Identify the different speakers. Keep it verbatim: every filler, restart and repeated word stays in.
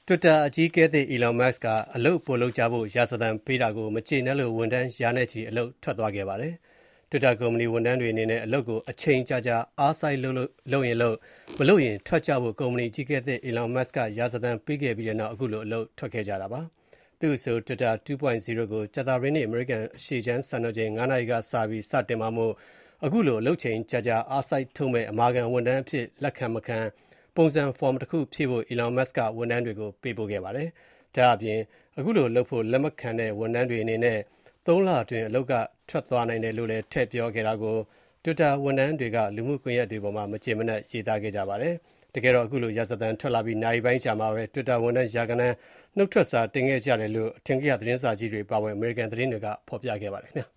Speaker 1: Twitter အကြီးအကဲသစ် Elon Musk ကအလုပ်ပိုလုပ်ကြဖို့ ရာဇသံပေးတာကို မကျေနပ်လို့ ဝန်ထမ်းရာနဲ့ချီ အလုပ်ထွက်သွားခဲ့ပါတယ်။ Twitter ကုမ္ပဏီဝန်ထမ်းတွေအနေနဲ့ အလုပ်ကို အချိန်ကြာကြာ အားစိုက်လုပ်လုပ်ရင်လုပ်၊ မလုပ်ရင်ထွက်ကြဖို့ ကုမ္ပဏီအကြီးအကဲသစ် Elon Musk ကရာဇသံပေးခဲ့ပြီးနောက် ခုလို အလုပ်ထွက်ခဲ့ကြတာပါ။ သူ့အဆို Twitter ၂.၀ ကို ကြာသပတေးနေ့ အမေရိကန်အရှေ့ခြမ်းစံတော်ချိန် ၅ နာရီကစပြီး စတင်မှာမို့ ခုလို အလုပ်ချိန်ကြာကြာ အားစိုက်ထုတ်မယ့် အမာခံဝန်ထမ်းအဖြစ် လက်ခံမခံ ပုံစံဖော်တခုဖြည့်ဖို့ Elon Musk က ဝန်ထမ်းတွေကို ပေးပို့ခဲ့ပါတယ်။ ဒါ့အပြင် ခုလိုလုပ်ဖို့ လက်မခံတဲ့ ဝန်ထမ်းတွေအနေနဲ့ သုံးလအတွင်း အလုပ်ကထွက်သွားနိုင်တယ်လို့လည်း ထည့်ပြောခဲ့တာကို Twitter ဝန်ထမ်းတွေက လူမှုကွန်ရက်တွေပေါ်မှာ မကျေမနပ် ရေးသားခဲ့ကြပါတယ်။ တကယ်တော့ ခုလို ရာဇသံထွက်လာပြီး နာရီပိုင်းအကြာမှာပဲ Twitter ဝန်ထမ်း ရာဂဏန်း နုတ်ထွက်စာတင်ခဲ့ကြတယ်လို့ အထင်ကရ သတင်းစာကြီးတွေ အပါအဝင် အမေရိကန်သတင်းတွေက ဖော်ပြခဲ့ပါတယ်ခင်ဗျာ